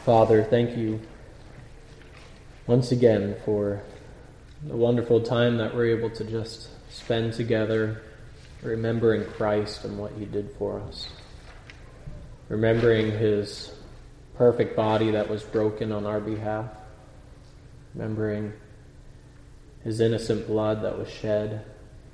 Father, thank you once again for the wonderful time that we're able to just spend together, remembering Christ and what he did for us. Remembering his perfect body that was broken on our behalf. Remembering his innocent blood that was shed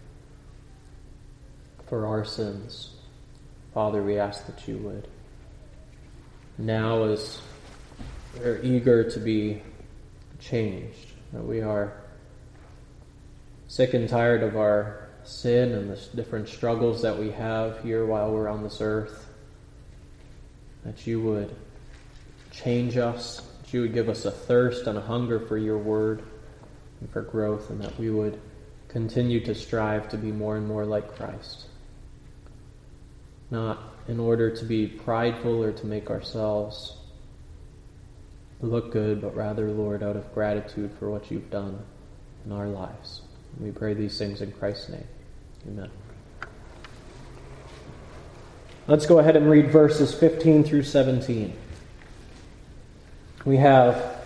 for our sins. Father, we ask that you would. Now, as we're eager to be changed, that we are sick and tired of our sin and the different struggles that we have here while we're on this earth, that you would change us, that you would give us a thirst and a hunger for your word and for growth, and that we would continue to strive to be more and more like Christ. Not in order to be prideful or to make ourselves look good, but rather, Lord, out of gratitude for what you've done in our lives. We pray these things in Christ's name. Amen. Let's go ahead and read verses 15 through 17. We have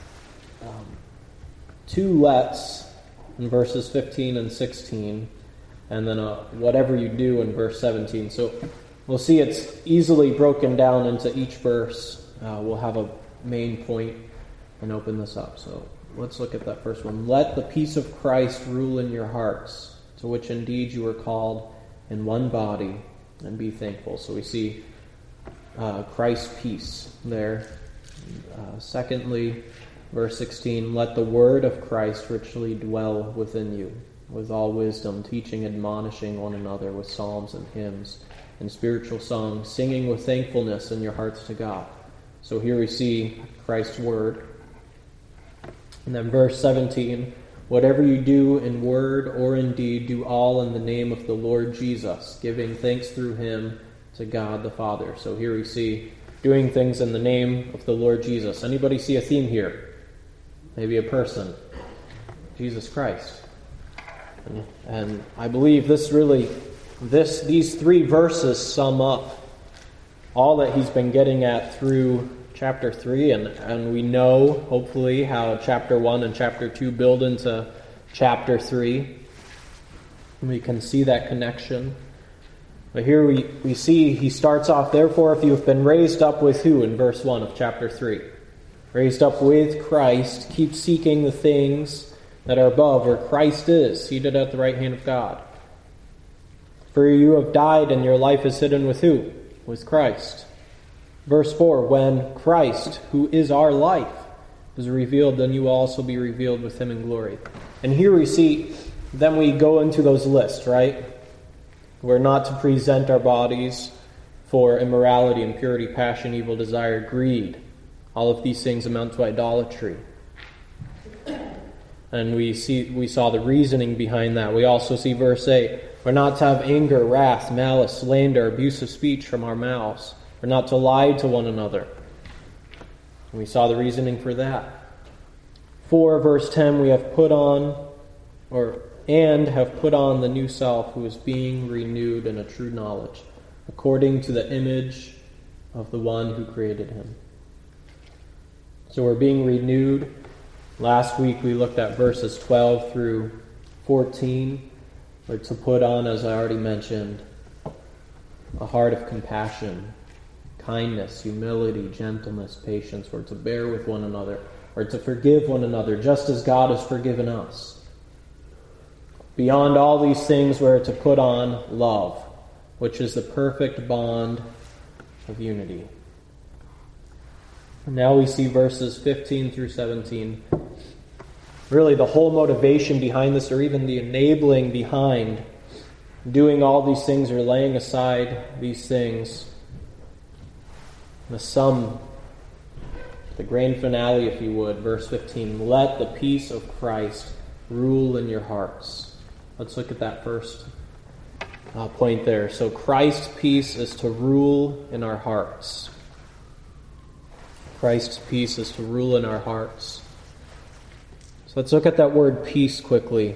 two lets in verses 15 and 16, and then whatever you do in verse 17. So we'll see it's easily broken down into each verse. We'll have a main point and open this up. So let's look at that first one. Let the peace of Christ rule in your hearts, to which indeed you were called in one body, and be thankful. So we see Christ's peace there. Secondly, verse 16, let the word of Christ richly dwell within you, with all wisdom, teaching, admonishing one another with psalms and hymns and spiritual songs, singing with thankfulness in your hearts to God. So here we see Christ's word. And then verse 17, whatever you do in word or in deed, do all in the name of the Lord Jesus, giving thanks through him to God the Father. So here we see doing things in the name of the Lord Jesus. Anybody see a theme here? Maybe a person. Jesus Christ. And I believe these three verses sum up all that he's been getting at through chapter 3, and we know, hopefully, how chapter 1 and chapter 2 build into chapter 3. And we can see that connection. But here we see he starts off, therefore, if you have been raised up with who in verse 1 of chapter 3? Raised up with Christ, keep seeking the things that are above, where Christ is, seated at the right hand of God. For you have died, and your life is hidden with who? With Christ. Verse 4, when Christ, who is our life, is revealed, then you will also be revealed with him in glory. And here we see, then we go into those lists, right? We're not to present our bodies for immorality, impurity, passion, evil desire, greed. All of these things amount to idolatry. And we saw the reasoning behind that. We also see verse 8. We're not to have anger, wrath, malice, slander, abusive speech from our mouths. We're not to lie to one another. And we saw the reasoning for that. 4 verse 10, we have put on the new self, who is being renewed in a true knowledge, according to the image of the one who created him. So we're being renewed. Last week we looked at verses 12 through 14. We're to put on, as I already mentioned, a heart of compassion, kindness, humility, gentleness, patience. We're to bear with one another. We're to forgive one another, just as God has forgiven us. Beyond all these things, we're to put on love, which is the perfect bond of unity. Now we see verses 15 through 17. Really, the whole motivation behind this, or even the enabling behind doing all these things or laying aside these things, the sum, the grand finale, if you would, verse 15, let the peace of Christ rule in your hearts. Let's look at that first point there. So Christ's peace is to rule in our hearts. Christ's peace is to rule in our hearts. So let's look at that word peace quickly.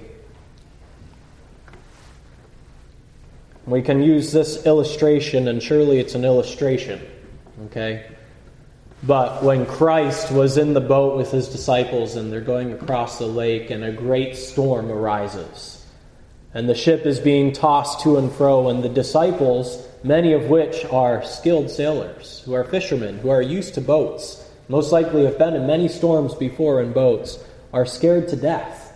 We can use this illustration, and surely it's an illustration, okay? But when Christ was in the boat with his disciples and they're going across the lake and a great storm arises, and the ship is being tossed to and fro, and the disciples, many of which are skilled sailors, who are fishermen, who are used to boats, most likely have been in many storms before in boats, are scared to death.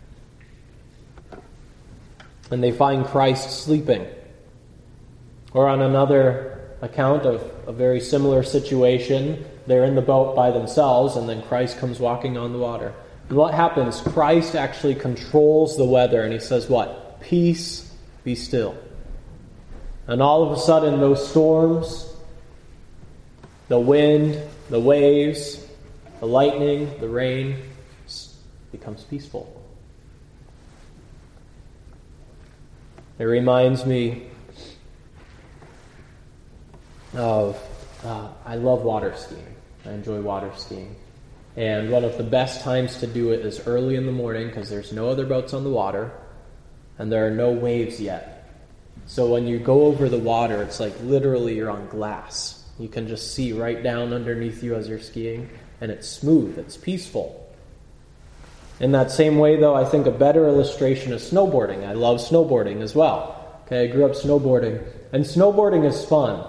And they find Christ sleeping. Or on another account of a very similar situation, they're in the boat by themselves, and then Christ comes walking on the water. And what happens? Christ actually controls the weather, and he says what? Peace, be still. And all of a sudden, those storms, the wind, the waves, the lightning, the rain, becomes peaceful. It reminds me of, I love water skiing. I enjoy water skiing. And one of the best times to do it is early in the morning because there's no other boats on the water and there are no waves yet. So when you go over the water, it's like literally you're on glass. You can just see right down underneath you as you're skiing, and it's smooth, it's peaceful. In that same way, though, I think a better illustration is snowboarding. I love snowboarding as well. Okay, I grew up snowboarding, and snowboarding is fun.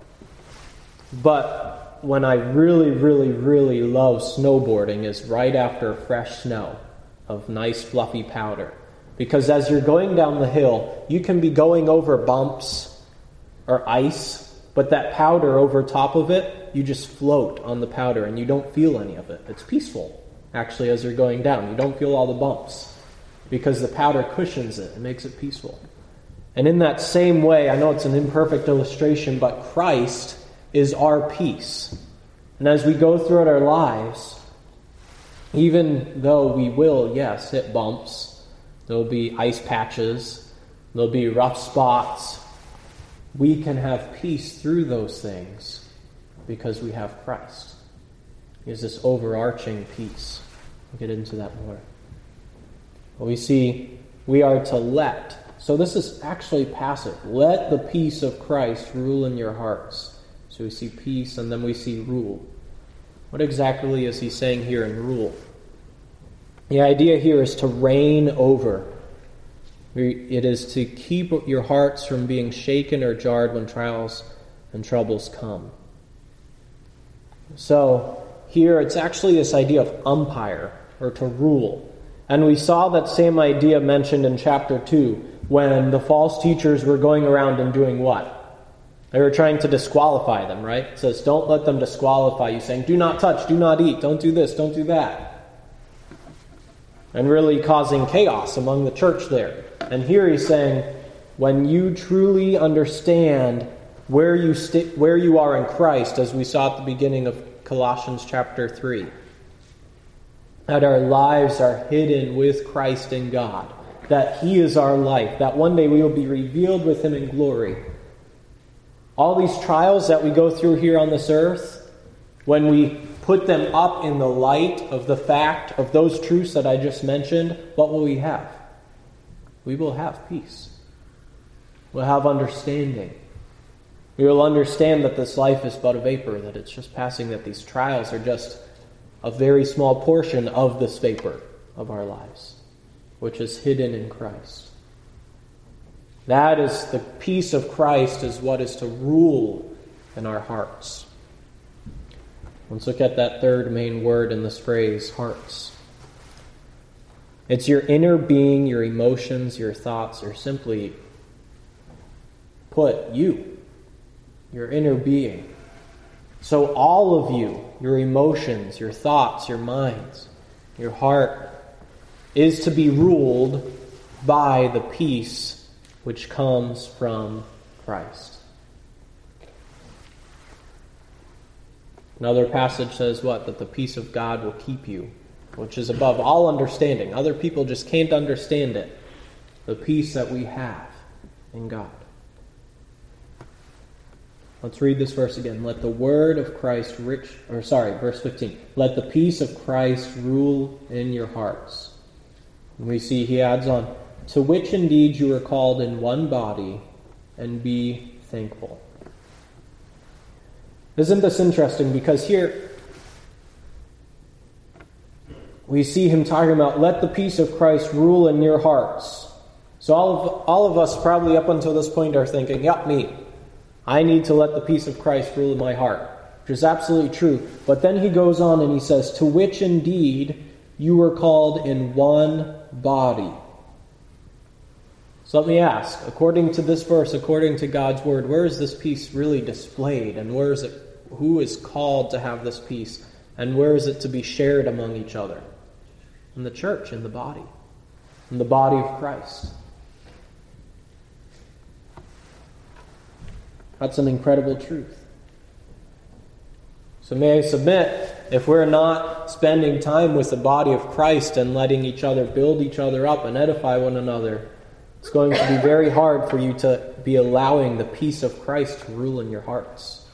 But when I really, really, really love snowboarding is right after fresh snow of nice fluffy powder. Because as you're going down the hill, you can be going over bumps or ice, but that powder over top of it, you just float on the powder and you don't feel any of it. It's peaceful, actually, as you're going down. You don't feel all the bumps because the powder cushions it and makes it peaceful. And in that same way, I know it's an imperfect illustration, but Christ is our peace. And as we go throughout our lives, even though we will, yes, hit bumps, there'll be ice patches, there'll be rough spots, we can have peace through those things because we have Christ. He has this overarching peace. We'll get into that more. But we see we are to let. So this is actually passive. Let the peace of Christ rule in your hearts. So we see peace and then we see rule. What exactly is he saying here in rule? The idea here is to reign over. It is to keep your hearts from being shaken or jarred when trials and troubles come. So here it's actually this idea of umpire or to rule. And we saw that same idea mentioned in chapter 2 when the false teachers were going around and doing what? They were trying to disqualify them, right? It says, don't let them disqualify you, saying, do not touch, do not eat, don't do this, don't do that. And really causing chaos among the church there. And here he's saying, when you truly understand where you are in Christ, as we saw at the beginning of Colossians chapter 3, that our lives are hidden with Christ in God, that he is our life, that one day we will be revealed with him in glory. All these trials that we go through here on this earth, when we put them up in the light of the fact of those truths that I just mentioned, what will we have? We will have peace. We'll have understanding. We will understand that this life is but a vapor, that it's just passing, that these trials are just a very small portion of this vapor of our lives, which is hidden in Christ. That is the peace of Christ is what is to rule in our hearts. Let's look at that third main word in this phrase, hearts. It's your inner being, your emotions, your thoughts, or simply put, you, your inner being. So all of you, your emotions, your thoughts, your minds, your heart, is to be ruled by the peace which comes from Christ. Another passage says what? That the peace of God will keep you, which is above all understanding. Other people just can't understand it. The peace that we have in God. Let's read this verse again. Let the word of Christ verse 15. Let the peace of Christ rule in your hearts. And we see he adds on, to which indeed you are called in one body, and be thankful. Isn't this interesting? Because here we see him talking about, let the peace of Christ rule in your hearts. So all of us probably up until this point are thinking, yep, me. I need to let the peace of Christ rule in my heart, which is absolutely true. But then he goes on and he says, to which indeed you were called in one body. So let me ask, according to this verse, according to God's word, where is this peace really displayed? And where is it? Who is called to have this peace? And where is it to be shared among each other? In the church, in the body of Christ. That's an incredible truth. So may I submit, if we're not spending time with the body of Christ and letting each other build each other up and edify one another, it's going to be very hard for you to be allowing the peace of Christ to rule in your hearts.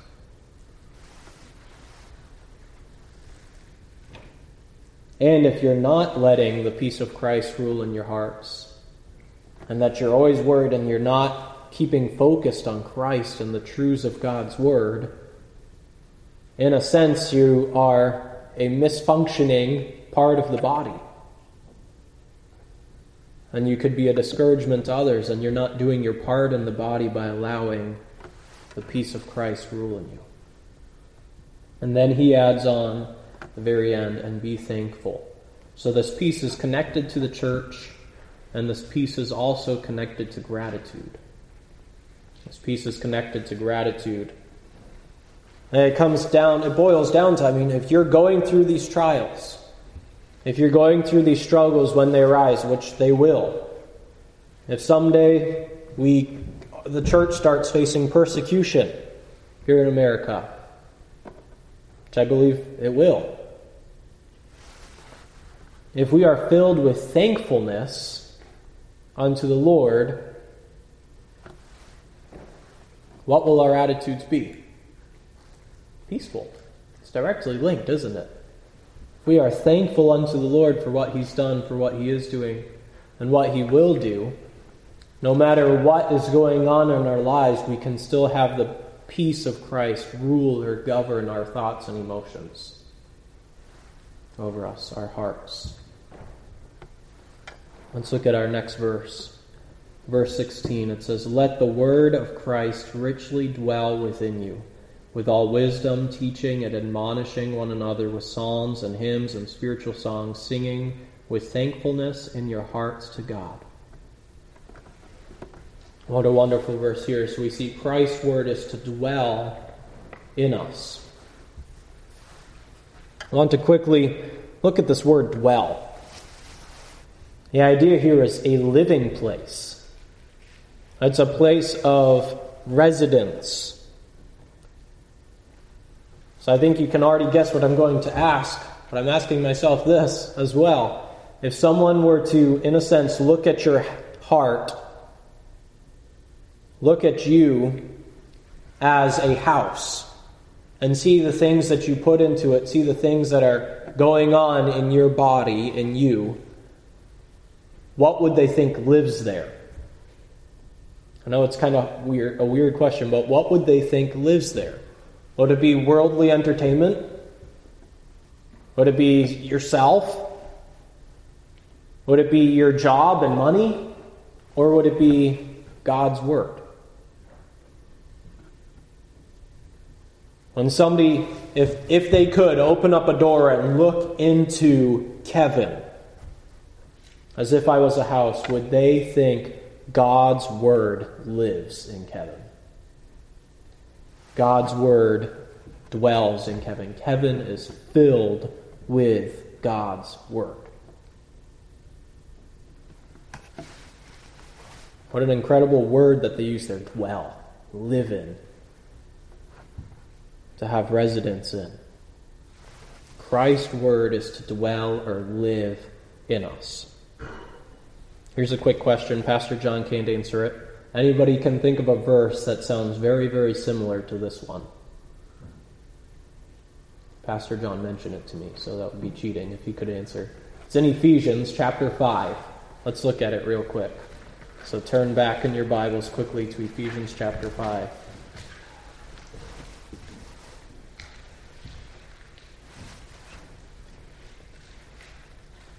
And if you're not letting the peace of Christ rule in your hearts, and that you're always worried and you're not keeping focused on Christ and the truths of God's word, in a sense you are a misfunctioning part of the body. And you could be a discouragement to others, and you're not doing your part in the body by allowing the peace of Christ rule in you. And then he adds on at the very end, and be thankful. So this peace is connected to the church, and this peace is also connected to gratitude. This peace is connected to gratitude. And it boils down to, if you're going through these trials, if you're going through these struggles when they arise, which they will, if someday the church starts facing persecution here in America, which I believe it will, if we are filled with thankfulness unto the Lord, what will our attitudes be? Peaceful. It's directly linked, isn't it? If we are thankful unto the Lord for what he's done, for what he is doing, and what he will do, no matter what is going on in our lives, we can still have the peace of Christ rule or govern our thoughts and emotions over us, our hearts. Let's look at our next verse. Verse 16, it says, let the word of Christ richly dwell within you, with all wisdom, teaching and admonishing one another with psalms and hymns and spiritual songs, singing with thankfulness in your hearts to God. What a wonderful verse here. So we see Christ's word is to dwell in us. I want to quickly look at this word dwell. The idea here is a living place. It's a place of residence. So I think you can already guess what I'm going to ask, but I'm asking myself this as well. If someone were to, in a sense, look at your heart, look at you as a house, and see the things that you put into it, see the things that are going on in your body, in you, what would they think lives there? I know it's kind of a weird question, but what would they think lives there? Would it be worldly entertainment? Would it be yourself? Would it be your job and money? Or would it be God's word? When somebody, if they could, open up a door and look into Kevin, as if I was a house, would they think God's word lives in Kevin? God's word dwells in Kevin. Kevin is filled with God's word. What an incredible word that they use there, dwell, live in, to have residence in. Christ's word is to dwell or live in us. Here's a quick question. Pastor John can't answer it. Anybody can think of a verse that sounds very, very similar to this one? Pastor John mentioned it to me, so that would be cheating if he could answer. It's in Ephesians chapter 5. Let's look at it real quick. So turn back in your Bibles quickly to Ephesians chapter 5.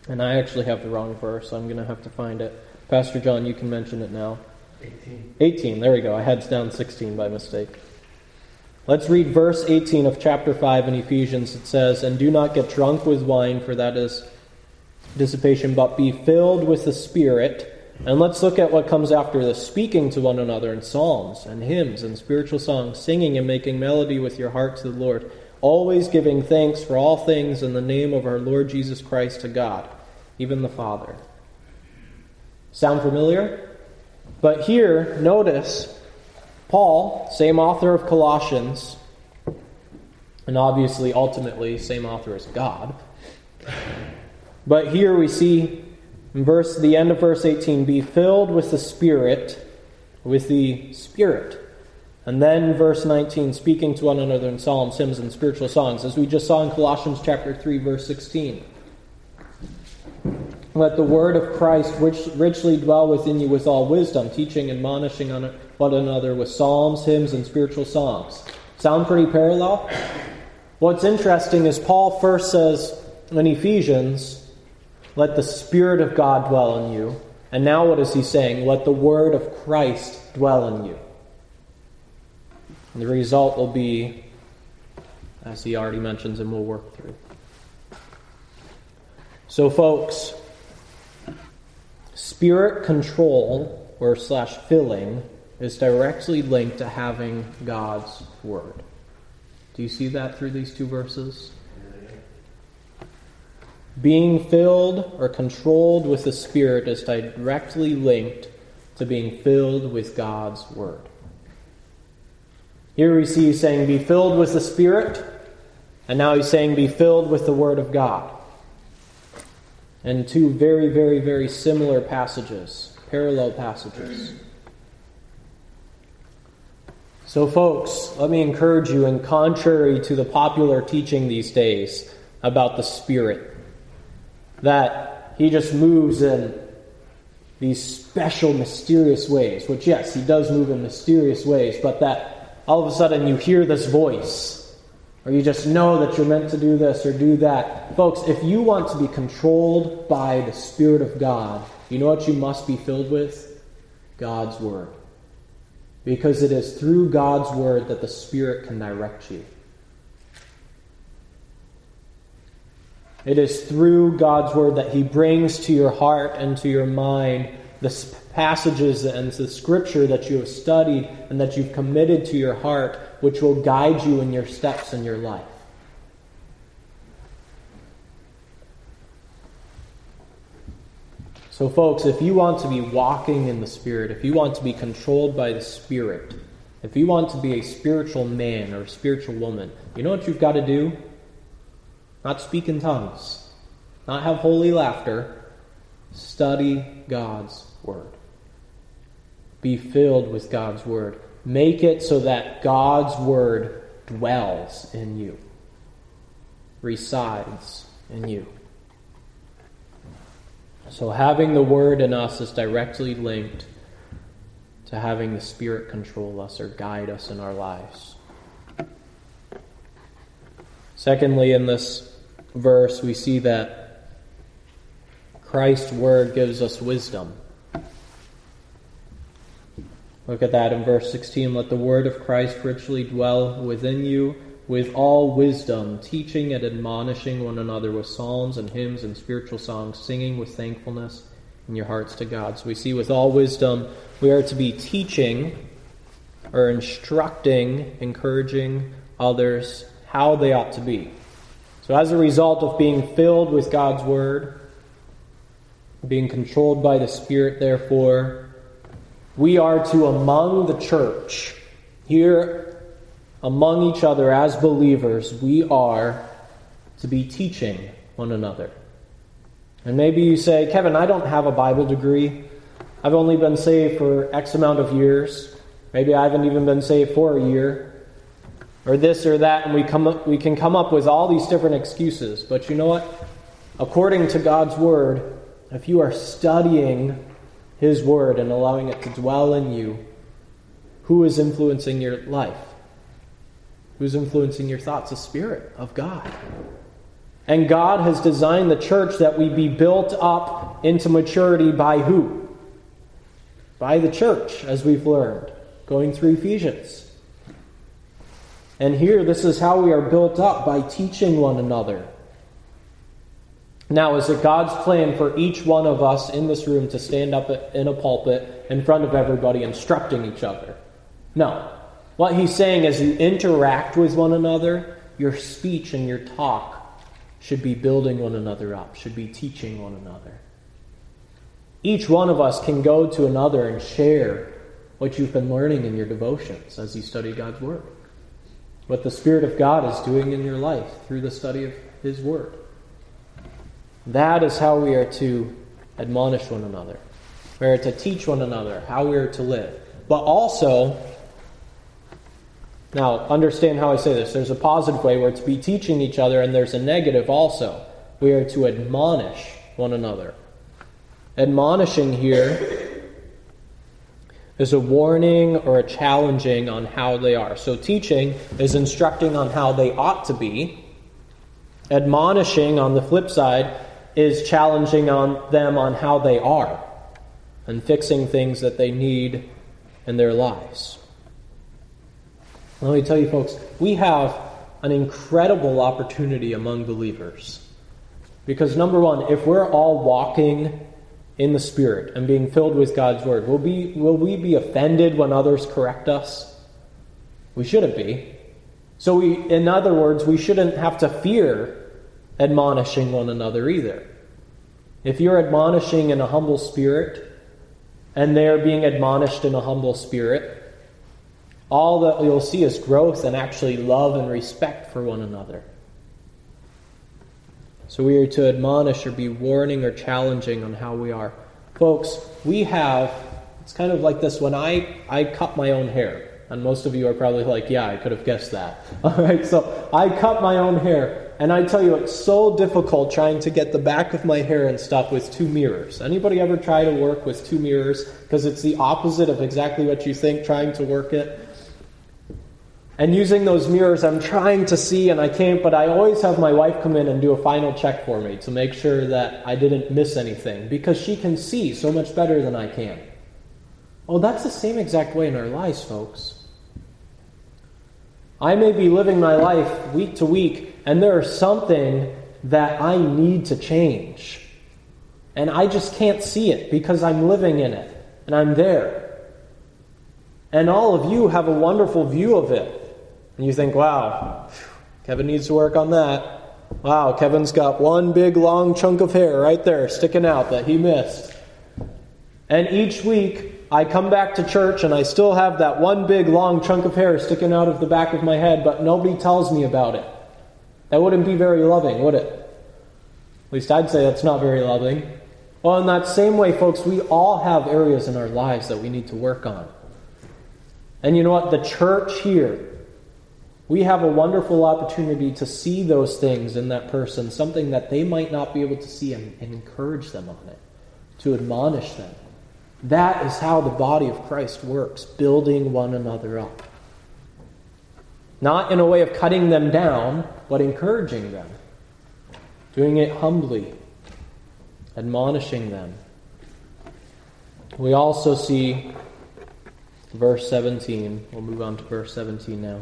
And I actually have the wrong verse, so I'm going to have to find it. Pastor John, you can mention it now. 18, there we go. I had down 16 by mistake. Let's read verse 18 of chapter 5 in Ephesians. It says, "And do not get drunk with wine, for that is dissipation, but be filled with the Spirit." And let's look at what comes after this. "Speaking to one another in psalms and hymns and spiritual songs, singing and making melody with your heart to the Lord, always giving thanks for all things in the name of our Lord Jesus Christ to God, even the Father." Sound familiar? But here, notice, Paul, same author of Colossians, and obviously, ultimately, same author as God. But here we see in the end of verse 18, "Be filled with the Spirit," And then verse 19, "Speaking to one another in psalms, hymns, and spiritual songs," as we just saw in Colossians chapter 3, verse 16. "Let the word of Christ richly dwell within you with all wisdom, teaching and admonishing one another with psalms, hymns, and spiritual songs." Sound pretty parallel? What's interesting is Paul first says in Ephesians, "Let the Spirit of God dwell in you." And now what is he saying? "Let the word of Christ dwell in you." And the result will be, as he already mentions and we'll work through. So folks, Spirit control or / filling is directly linked to having God's Word. Do you see that through these two verses? Being filled or controlled with the Spirit is directly linked to being filled with God's Word. Here we see he's saying, "Be filled with the Spirit," and now he's saying, "Be filled with the Word of God." And two very, very, very similar passages, parallel passages. So folks, let me encourage you, and contrary to the popular teaching these days about the Spirit, that he just moves in these special, mysterious ways, which yes, he does move in mysterious ways, but that all of a sudden you hear this voice, or you just know that you're meant to do this or do that. Folks, if you want to be controlled by the Spirit of God, you know what you must be filled with? God's Word. Because it is through God's Word that the Spirit can direct you. It is through God's Word that He brings to your heart and to your mind the passages and the Scripture that you have studied and that you've committed to your heart, which will guide you in your steps in your life. So folks, if you want to be walking in the Spirit, if you want to be controlled by the Spirit, if you want to be a spiritual man or a spiritual woman, you know what you've got to do? Not speak in tongues, not have holy laughter. Study God's Word. Be filled with God's Word. Make it so that God's Word dwells in you, resides in you. So having the Word in us is directly linked to having the Spirit control us or guide us in our lives. Secondly, in this verse, we see that Christ's Word gives us wisdom. Look at that in verse 16. "Let the word of Christ richly dwell within you with all wisdom, teaching and admonishing one another with psalms and hymns and spiritual songs, singing with thankfulness in your hearts to God." So we see with all wisdom, we are to be teaching or instructing, encouraging others how they ought to be. So as a result of being filled with God's Word, being controlled by the Spirit, therefore, we are to, among the church, here among each other as believers, we are to be teaching one another. And maybe you say, "Kevin, I don't have a Bible degree. I've only been saved for X amount of years. Maybe I haven't even been saved for a year." Or this or that, and we can come up with all these different excuses. But you know what? According to God's Word, if you are studying His Word and allowing it to dwell in you, who is influencing your life? Who's influencing your thoughts? The Spirit of God. And God has designed the church that we be built up into maturity by who? By the church, as we've learned, going through Ephesians. And here, this is how we are built up, by teaching one another. Now, is it God's plan for each one of us in this room to stand up in a pulpit in front of everybody instructing each other? No. What he's saying is you interact with one another, your speech and your talk should be building one another up, should be teaching one another. Each one of us can go to another and share what you've been learning in your devotions as you study God's Word. What the Spirit of God is doing in your life through the study of His Word. That is how we are to admonish one another. We are to teach one another how we are to live. But also, now understand how I say this. There's a positive way we're to be teaching each other, and there's a negative also. We are to admonish one another. Admonishing here is a warning or a challenging on how they are. So teaching is instructing on how they ought to be. Admonishing, on the flip side, is challenging on them on how they are and fixing things that they need in their lives. Let me tell you, folks, we have an incredible opportunity among believers. Because number one, if we're all walking in the Spirit and being filled with God's Word, will we be offended when others correct us? We shouldn't be. So in other words, we shouldn't have to fear admonishing one another either. If you're admonishing in a humble spirit, and they're being admonished in a humble spirit, all that you'll see is growth and actually love and respect for one another. So we are to admonish or be warning or challenging on how we are. Folks, it's kind of like this when I cut my own hair. And most of you are probably like, yeah, I could have guessed that. All right, so I cut my own hair. And I tell you, it's so difficult trying to get the back of my hair and stuff with two mirrors. Anybody ever try to work with two mirrors? Because it's the opposite of exactly what you think, trying to work it. And using those mirrors, I'm trying to see and I can't, but I always have my wife come in and do a final check for me to make sure that I didn't miss anything, because she can see so much better than I can. Oh, that's the same exact way in our lives, folks. I may be living my life week to week, and there's something that I need to change. And I just can't see it because I'm living in it, and I'm there. And all of you have a wonderful view of it. And you think, wow, Kevin needs to work on that. Wow, Kevin's got one big long chunk of hair right there sticking out that he missed. And each week, I come back to church and I still have that one big long chunk of hair sticking out of the back of my head, but nobody tells me about it. That wouldn't be very loving, would it? At least I'd say that's not very loving. Well, in that same way, folks, we all have areas in our lives that we need to work on. And you know what? The church here, we have a wonderful opportunity to see those things in that person, something that they might not be able to see, and encourage them on it, to admonish them. That is how the body of Christ works, building one another up. Not in a way of cutting them down, but encouraging them. Doing it humbly, admonishing them. We also see verse 17. We'll move on to verse 17 now.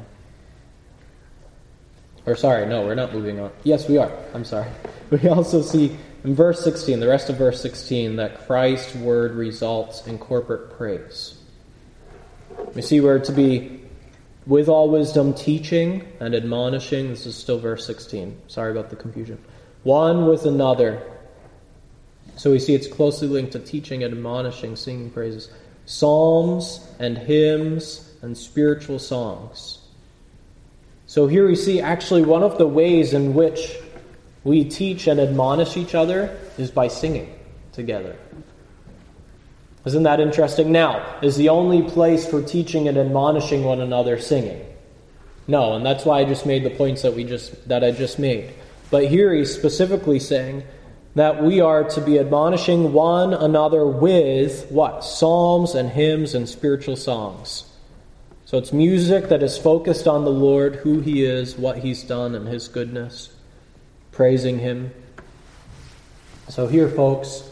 Or sorry, no, we're not moving on. Yes, we are. I'm sorry. We also see in verse 16, the rest of verse 16, that Christ's word results in corporate praise. We see we're to be, with all wisdom, teaching and admonishing. This is still verse 16. Sorry about the confusion. One with another. So we see it's closely linked to teaching and admonishing, singing praises. Psalms and hymns and spiritual songs. So here we see actually one of the ways in which we teach and admonish each other is by singing together. Isn't that interesting? Now, is the only place for teaching and admonishing one another singing? No, and that's why I just made the points that I just made. But here he's specifically saying that we are to be admonishing one another with what? Psalms and hymns and spiritual songs. So it's music that is focused on the Lord, who He is, what He's done, and His goodness. praising Him. So here, folks,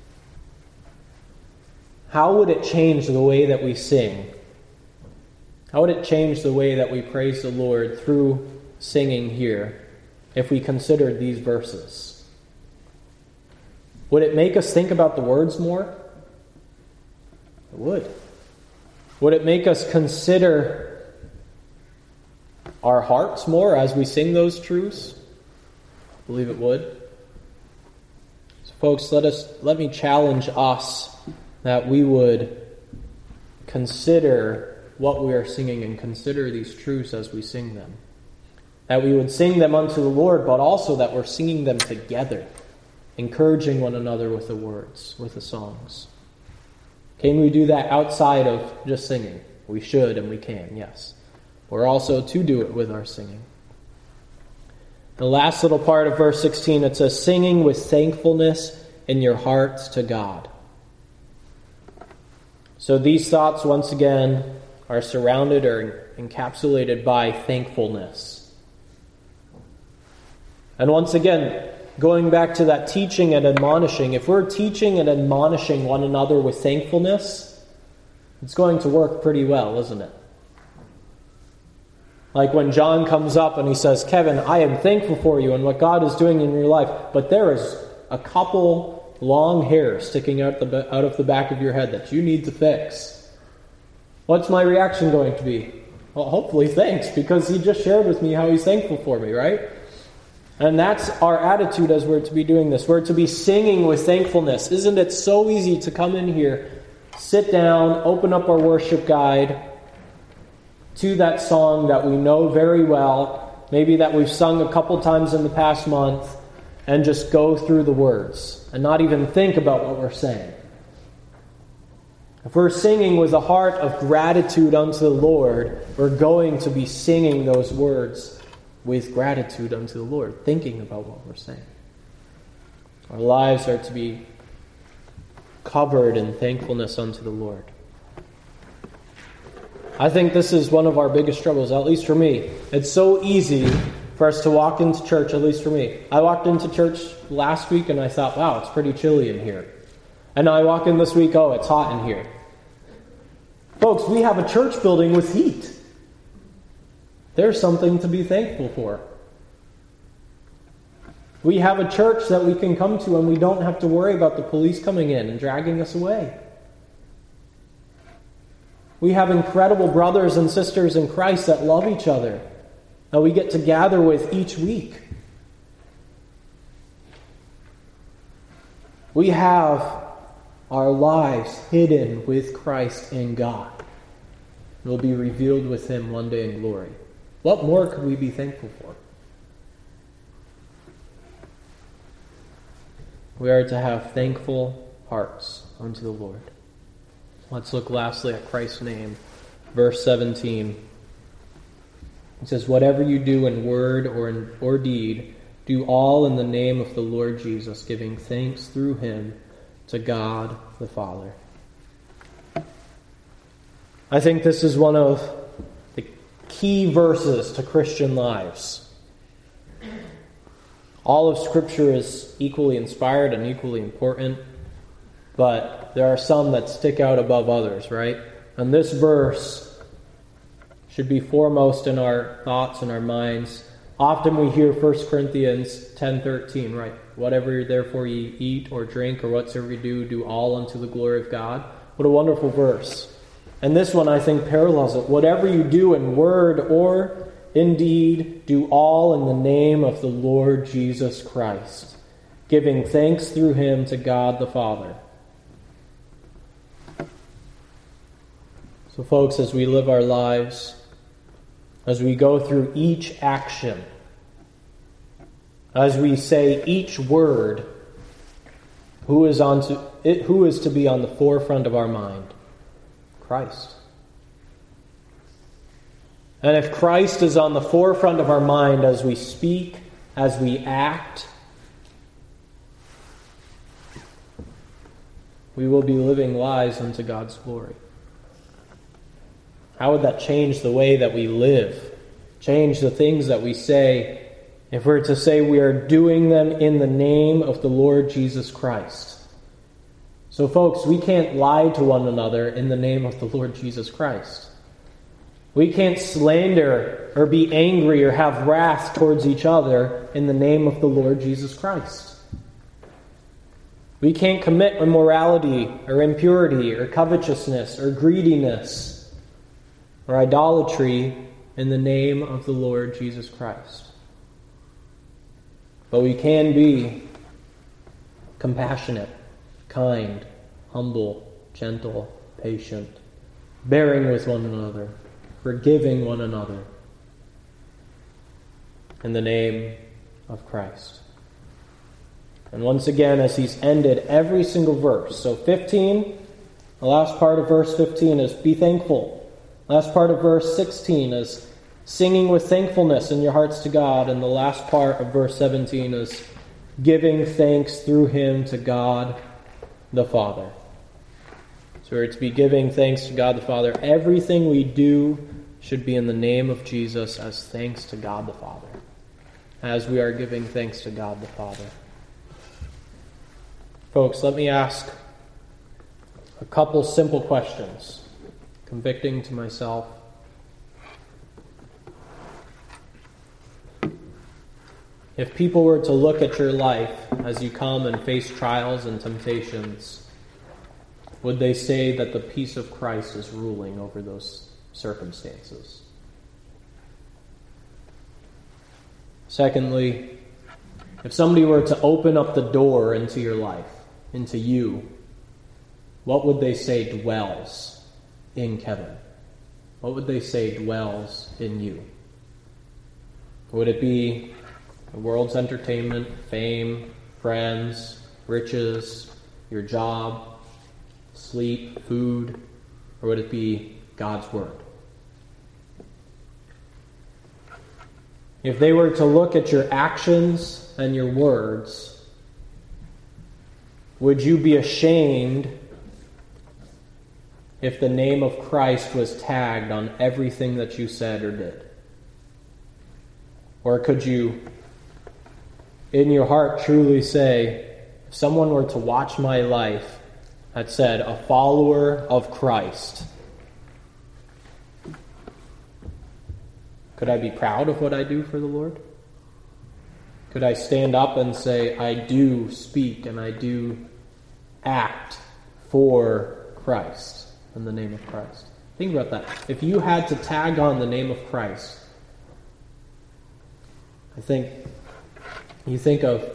how would it change the way that we sing? How would it change the way that we praise the Lord through singing here if we considered these verses? Would it make us think about the words more? It would. Would it make us consider our hearts more as we sing those truths? I believe it would. So folks, let me challenge us that we would consider what we are singing and consider these truths as we sing them. That we would sing them unto the Lord, but also that we're singing them together, encouraging one another with the words, with the songs. Can we do that outside of just singing? We should and we can, yes. We're also to do it with our singing. The last little part of verse 16, it says, singing with thankfulness in your hearts to God. So these thoughts, once again, are surrounded or encapsulated by thankfulness. And once again, going back to that teaching and admonishing, if we're teaching and admonishing one another with thankfulness, it's going to work pretty well, isn't it? Like when John comes up and he says, Kevin, I am thankful for you and what God is doing in your life, but there is a couple long hairs sticking out of the back of your head that you need to fix. What's my reaction going to be? Well, hopefully thanks, because he just shared with me how he's thankful for me, right? And that's our attitude as we're to be doing this. We're to be singing with thankfulness. Isn't it so easy to come in here, sit down, open up our worship guide to that song that we know very well, maybe that we've sung a couple times in the past month, and just go through the words and not even think about what we're saying? If we're singing with a heart of gratitude unto the Lord, we're going to be singing those words with gratitude unto the Lord, thinking about what we're saying. Our lives are to be covered in thankfulness unto the Lord. I think this is one of our biggest struggles, at least for me. It's so easy for us to walk into church, at least for me. I walked into church last week and I thought, wow, it's pretty chilly in here. And now I walk in this week, oh, it's hot in here. Folks, we have a church building with heat. There's something to be thankful for. We have a church that we can come to and we don't have to worry about the police coming in and dragging us away. We have incredible brothers and sisters in Christ that love each other, that we get to gather with each week. We have our lives hidden with Christ in God. We'll be revealed with Him one day in glory. What more could we be thankful for? We are to have thankful hearts unto the Lord. Let's look lastly at Christ's name. Verse 17. It says, whatever you do in word or deed, do all in the name of the Lord Jesus, giving thanks through Him to God the Father. I think this is one of the key verses to Christian lives. All of Scripture is equally inspired and equally important, but there are some that stick out above others, right? And this verse should be foremost in our thoughts and our minds. Often we hear 1 Corinthians 10:13, right? Whatever therefore ye eat or drink or whatsoever you do, do all unto the glory of God. What a wonderful verse. And this one, I think, parallels it. Whatever you do in word or in deed, do all in the name of the Lord Jesus Christ, giving thanks through Him to God the Father. So, folks, as we live our lives, as we go through each action, as we say each word, who is to be on the forefront of our mind? Christ. And if Christ is on the forefront of our mind as we speak, as we act, we will be living lives unto God's glory. How would that change the way that we live? Change the things that we say if we're to say we are doing them in the name of the Lord Jesus Christ. So folks, we can't lie to one another in the name of the Lord Jesus Christ. We can't slander or be angry or have wrath towards each other in the name of the Lord Jesus Christ. We can't commit immorality or impurity or covetousness or greediness or idolatry in the name of the Lord Jesus Christ. But we can be compassionate, kind, humble, gentle, patient, bearing with one another, forgiving one another in the name of Christ. And once again, as he's ended every single verse. So 15, the last part of verse 15 is be thankful. Last part of verse 16 is singing with thankfulness in your hearts to God. And the last part of verse 17 is giving thanks through him to God the Father. So we're to be giving thanks to God the Father. Everything we do should be in the name of Jesus as thanks to God the Father, as we are giving thanks to God the Father. Folks, let me ask a couple simple questions, convicting to myself. If people were to look at your life as you come and face trials and temptations, would they say that the peace of Christ is ruling over those circumstances? Secondly, if somebody were to open up the door into your life, into you, what would they say dwells in Kevin? What would they say dwells in you? Would it be the world's entertainment, fame, friends, riches, your job, sleep, food, or would it be God's Word? If they were to look at your actions and your words, would you be ashamed if the name of Christ was tagged on everything that you said or did? Or could you, in your heart, truly say, if someone were to watch my life that said, a follower of Christ, could I be proud of what I do for the Lord? Could I stand up and say, I do speak and I do act for Christ, in the name of Christ? Think about that. If you had to tag on the name of Christ, I think you think of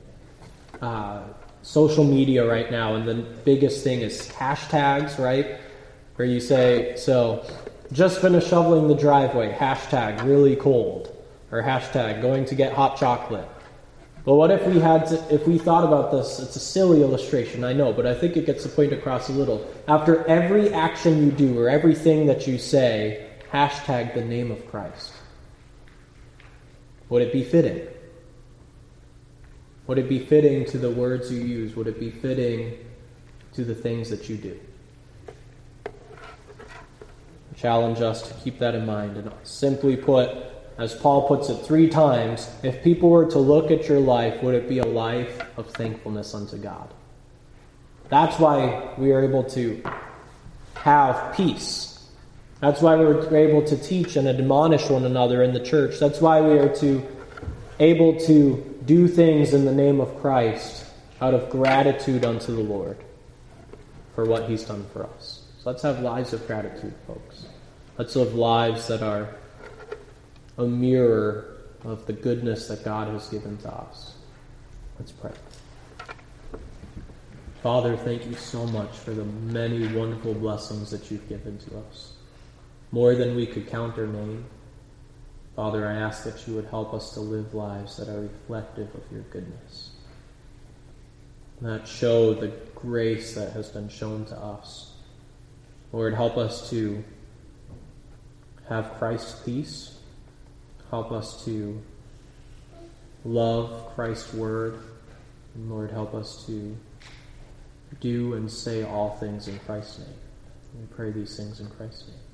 social media right now, and the biggest thing is hashtags, right? Where you say, so, just finished shoveling the driveway, hashtag really cold, or hashtag going to get hot chocolate. But what if we thought about this, it's a silly illustration, I know, but I think it gets the point across a little. After every action you do, or everything that you say, hashtag the name of Christ. Would it be fitting? Would it be fitting to the words you use? Would it be fitting to the things that you do? I challenge us to keep that in mind. And simply put, as Paul puts it 3 times, if people were to look at your life, would it be a life of thankfulness unto God? That's why we are able to have peace. That's why we're able to teach and admonish one another in the church. That's why we are able to do things in the name of Christ out of gratitude unto the Lord for what he's done for us. So let's have lives of gratitude, folks. Let's live lives that are a mirror of the goodness that God has given to us. Let's pray. Father, thank you so much for the many wonderful blessings that you've given to us. More than we could count or name. Father, I ask that you would help us to live lives that are reflective of your goodness. That show the grace that has been shown to us. Lord, help us to have Christ's peace. Help us to love Christ's word. And Lord, help us to do and say all things in Christ's name. We pray these things in Christ's name.